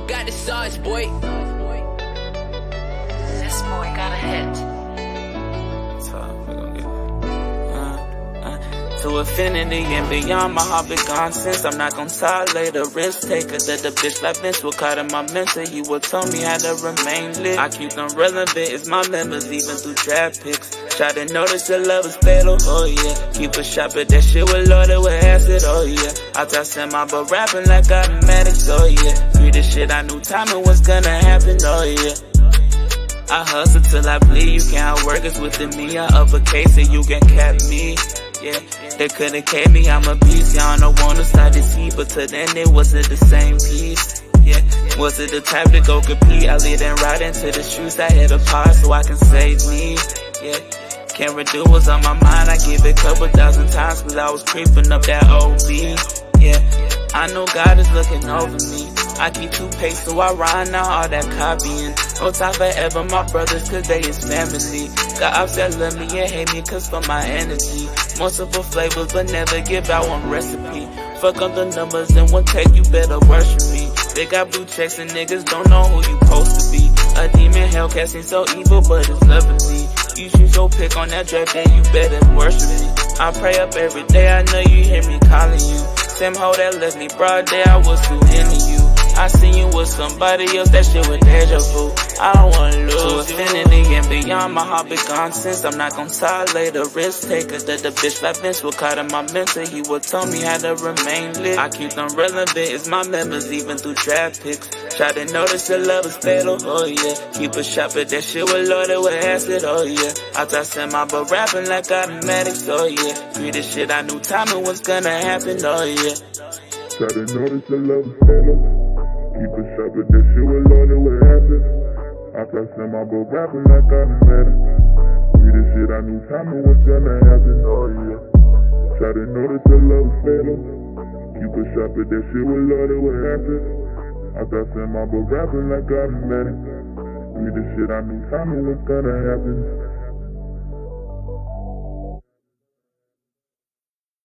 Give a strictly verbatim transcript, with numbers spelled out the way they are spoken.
got the sauce, boy. This boy got a hit. To infinity and beyond, my heart been gone since. I'm not gon' tolerate a risk taker that the bitch like Vince was caught in my mental. He would tell me how to remain lit. I keep them relevant, it's my members, even through draft picks. Try to notice the love is fatal, oh yeah. Keep a shop at that shit with loaded with acid, oh yeah. I thought semi but rapping like automatics, oh yeah. Free the shit, I knew timing was gonna happen, oh yeah. I hustle till I bleed, you can't outwork us with the me. I uppercase it, you can cap me. Yeah, they couldn't catch me, I'm a beast. Y'all don't wanna start this heat, but to then it wasn't the same piece. Yeah, was it the type to go compete? I lead and ride into the shoes, I hit a pot so I can save me. Yeah, can't redo what's on my mind, I give it a couple thousand times, cause I was creeping up that O B. Yeah, I know God is looking over me. I keep toothpaste, so I rhyme now, all that copying. No time forever, my brothers, cause they is family. Got ops that love me and hate me, cause for my energy. Multiple flavors, but never give out one recipe. Fuck up the numbers and one take, you better worship me. They got blue checks and niggas don't know who you supposed to be. A demon Hellcat seems so evil, but it's lovely. You choose your pick on that draft day, you better worship me. I pray up every day, I know you hear me calling you. Same hoe that left me broad day, I was too into you. I seen you with somebody else, that shit was deja vu. I don't wanna lose to infinity and beyond, my heart been gone since. I'm not gon' tolerate a risk taker that the bitch like Vince was caught in my mental. He would tell me how to remain lit. I keep them relevant, it's my members, even through draft picks. Try to notice the love is fatal, oh yeah. Keep a shop at that shit with loaded with acid, oh yeah. I thought semi but rapping like automatics, oh yeah. Free the shit, I knew timing was gonna happen, oh yeah. Try to notice the love is fatal. Keep a shop at that shit with loaded with acid. I thought semi but rapping like automatic. Free the shit, I knew timing was gonna happen, oh yeah. Try to notice the love is fatal. Keep a shop at that shit with loaded with acid. I thought semi but rapping like automatic. Free the shit, I knew timing was gonna happen.